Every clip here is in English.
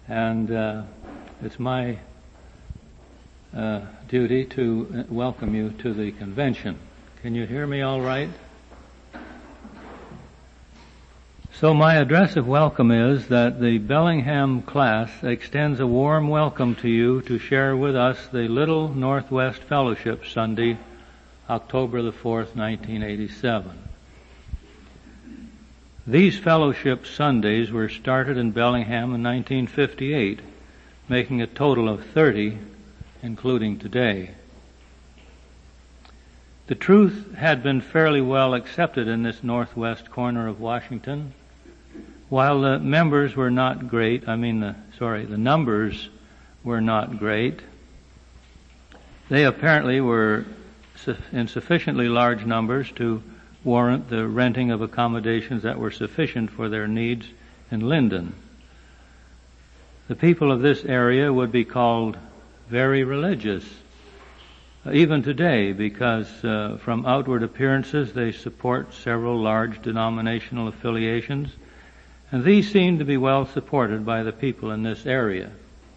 and it's my duty to welcome you to the convention. Can you hear me all right? So my address of welcome is that the Bellingham class extends a warm welcome to you to share with us the Little Northwest Fellowship Sunday, October the 4th, 1987. These Fellowship Sundays were started in Bellingham in 1958, making a total of 30, including today. The truth had been fairly well accepted in this northwest corner of Washington. While the members were not great, the numbers were not great, they apparently were in sufficiently large numbers to warrant the renting of accommodations that were sufficient for their needs in Linden. The people of this area would be called very religious, even today, because from outward appearances they support several large denominational affiliations, and these seem to be well supported by the people in this area.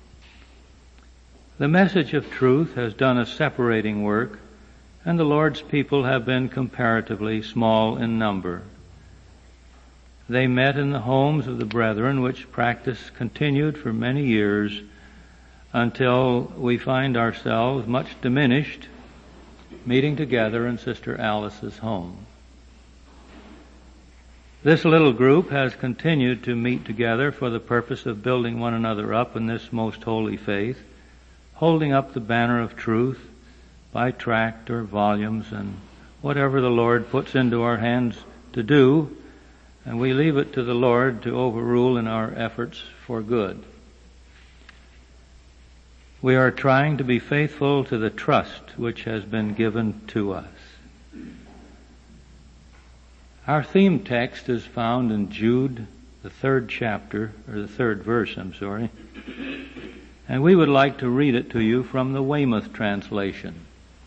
The message of truth has done a separating work, and the Lord's people have been comparatively small in number. They met in the homes of the brethren, which practice continued for many years until we find ourselves much diminished, meeting together in Sister Alice's home. This little group has continued to meet together for the purpose of building one another up in this most holy faith, holding up the banner of truth by tract or volumes and whatever the Lord puts into our hands to do, and we leave it to the Lord to overrule in our efforts for good. We are trying to be faithful to the trust which has been given to us. Our theme text is found in Jude, the 3rd chapter, or the 3rd verse, and we would like to read it to you from the Weymouth translation.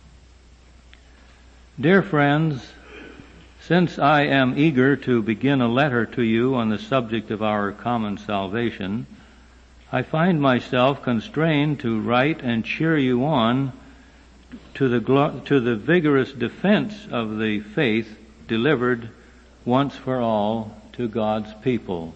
Dear friends, since I am eager to begin a letter to you on the subject of our common salvation, I find myself constrained to write and cheer you on to the vigorous defense of the faith delivered once for all to God's people.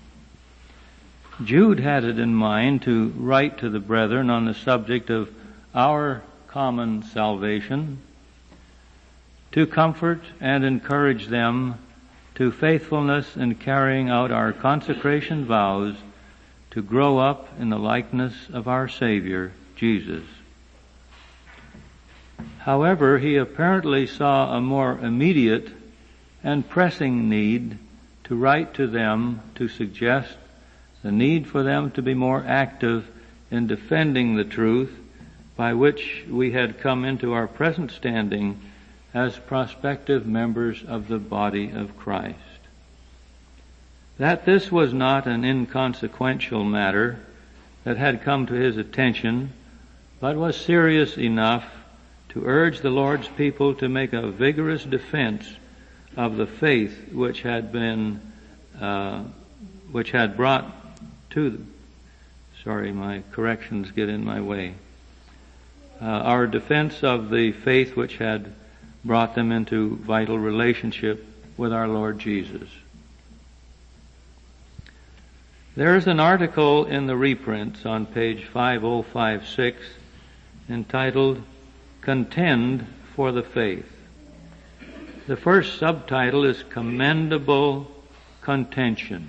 Jude had it in mind to write to the brethren on the subject of our common salvation, to comfort and encourage them to faithfulness in carrying out our consecration vows to grow up in the likeness of our Savior, Jesus. However, he apparently saw a more immediate and pressing need to write to them to suggest the need for them to be more active in defending the truth by which we had come into our present standing as prospective members of the body of Christ. That this was not an inconsequential matter that had come to his attention, but was serious enough to urge the Lord's people to make a vigorous defense of the faith which had brought to my corrections get in my way. Our defense of the faith which had brought them into vital relationship with our Lord Jesus. There is an article in the reprints on page 5056 entitled Contend for the Faith. The first subtitle is Commendable Contention.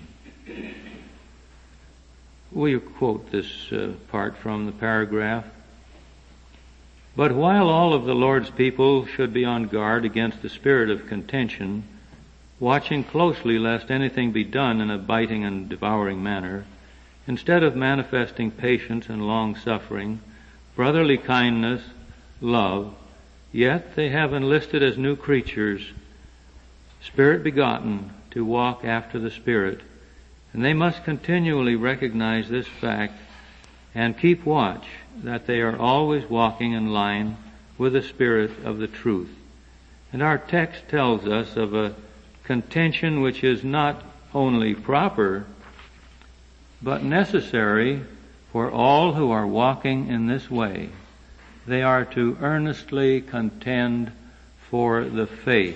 We quote this part from the paragraph. But while all of the Lord's people should be on guard against the spirit of contention, watching closely lest anything be done in a biting and devouring manner, instead of manifesting patience and long-suffering, brotherly kindness, love, yet they have enlisted as new creatures, Spirit-begotten, to walk after the Spirit, and they must continually recognize this fact and keep watch that they are always walking in line with the Spirit of the truth. And our text tells us of a contention which is not only proper, but necessary for all who are walking in this way. They are to earnestly contend for the faith,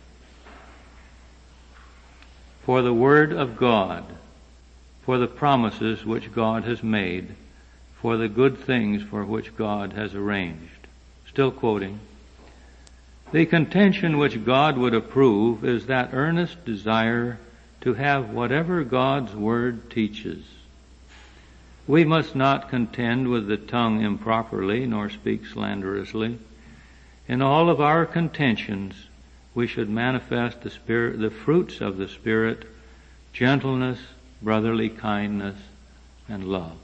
for the Word of God, for the promises which God has made, for the good things for which God has arranged. Still quoting. The contention which God would approve is that earnest desire to have whatever God's Word teaches. We must not contend with the tongue improperly, nor speak slanderously. In all of our contentions, we should manifest the fruits of the Spirit, gentleness, brotherly kindness, and love.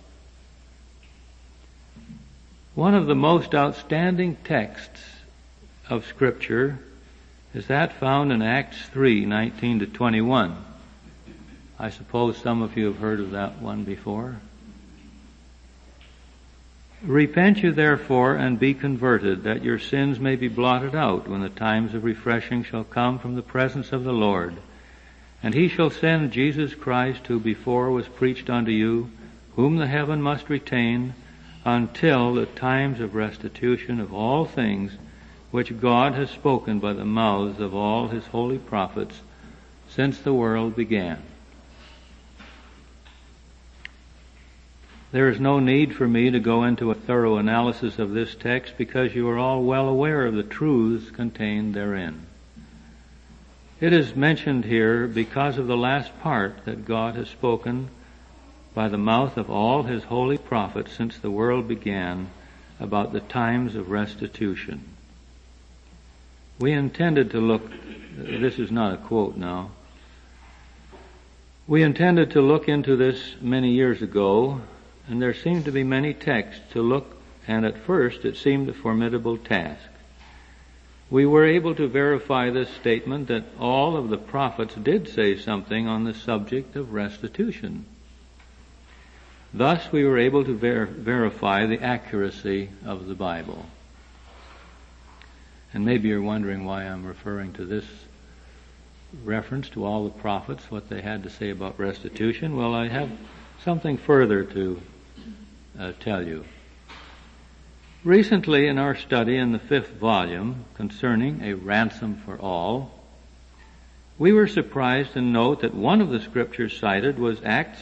One of the most outstanding texts of Scripture is that found in Acts 3:19-21. I suppose some of you have heard of that one before. Repent you therefore and be converted, that your sins may be blotted out, when the times of refreshing shall come from the presence of the Lord. And he shall send Jesus Christ, who before was preached unto you, whom the heaven must retain, until the times of restitution of all things, which God has spoken by the mouths of all his holy prophets, since the world began. There is no need for me to go into a thorough analysis of this text, because you are all well aware of the truths contained therein. It is mentioned here because of the last part, that God has spoken by the mouth of all his holy prophets since the world began about the times of restitution. We intended to look, this is not a quote now, we intended to look into this many years ago, and there seemed to be many texts to look, and at first it seemed a formidable task. We were able to verify this statement that all of the prophets did say something on the subject of restitution. Thus we were able to verify the accuracy of the Bible. And maybe you're wondering why I'm referring to this reference to all the prophets, what they had to say about restitution. Well, I have something further to tell you. Recently, in our study in the 5th volume concerning a ransom for all, we were surprised to note that one of the scriptures cited was Acts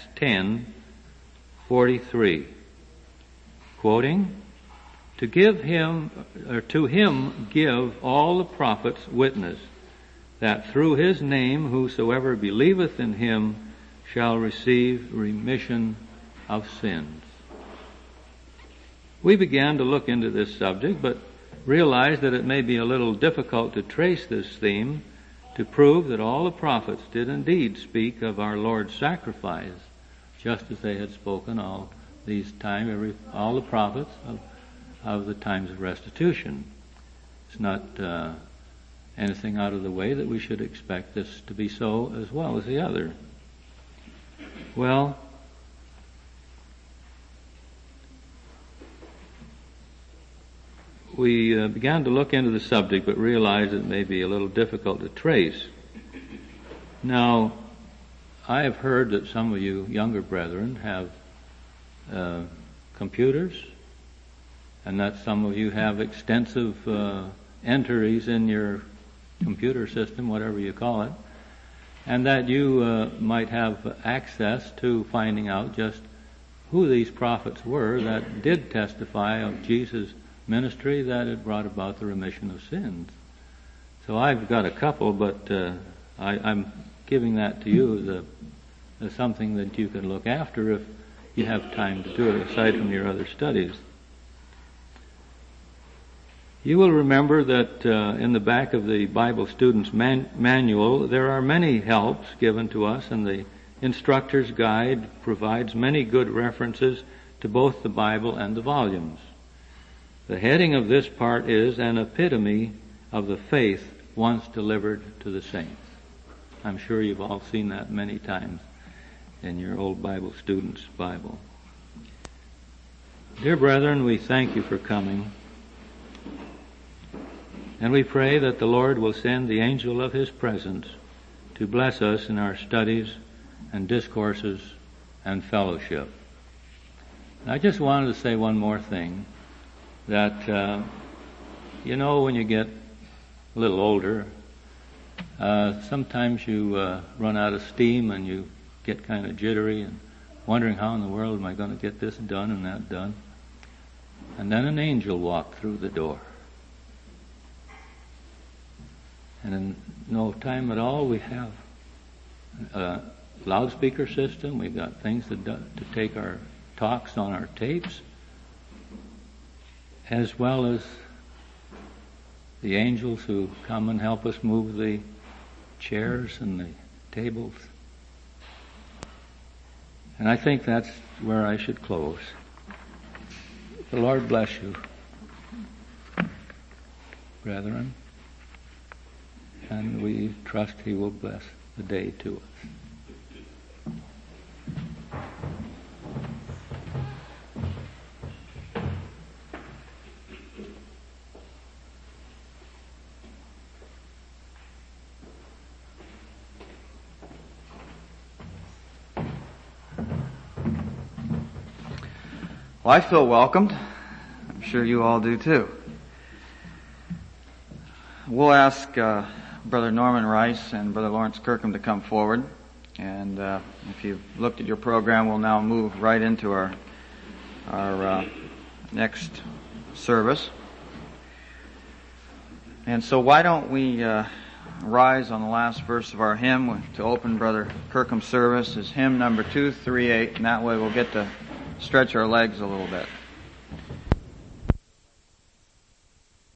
10:43, quoting, to him give all the prophets witness, that through his name whosoever believeth in him shall receive remission of sins. We began to look into this subject, but realized that it may be a little difficult to trace this theme to prove that all the prophets did indeed speak of our Lord's sacrifice, just as they had spoken all these times, all the prophets of the times of restitution. It's not anything out of the way that we should expect this to be so as well as the other. Well, we began to look into the subject, but realized it may be a little difficult to trace. Now, I have heard that some of you younger brethren have computers, and that some of you have extensive entries in your computer system, whatever you call it, and that you might have access to finding out just who these prophets were that did testify of Jesus' ministry, that it brought about the remission of sins. So I've got a couple, but I'm giving that to you as something that you can look after if you have time to do it, aside from your other studies. You will remember that in the back of the Bible Student's Manual, there are many helps given to us, and the Instructor's Guide provides many good references to both the Bible and the volumes. The heading of this part is an epitome of the faith once delivered to the saints. I'm sure you've all seen that many times in your old Bible Student's Bible. Dear brethren, we thank you for coming. And we pray that the Lord will send the angel of his presence to bless us in our studies and discourses and fellowship. And I just wanted to say one more thing, that, when you get a little older, sometimes you run out of steam and you get kind of jittery and wondering how in the world am I going to get this done and that done. And then an angel walked through the door. And in no time at all, we have a loudspeaker system. We've got things to take our talks on our tapes, as well as the angels who come and help us move the chairs and the tables. And I think that's where I should close. The Lord bless you, brethren, and we trust He will bless the day to us. Well, I feel welcomed. I'm sure you all do too. We'll ask Brother Norman Rice and Brother Lawrence Kirkham to come forward. And if you've looked at your program, we'll now move right into our next service. And so why don't we rise on the last verse of our hymn to open Brother Kirkham's service is hymn number 238, and that way we'll get to stretch our legs a little bit.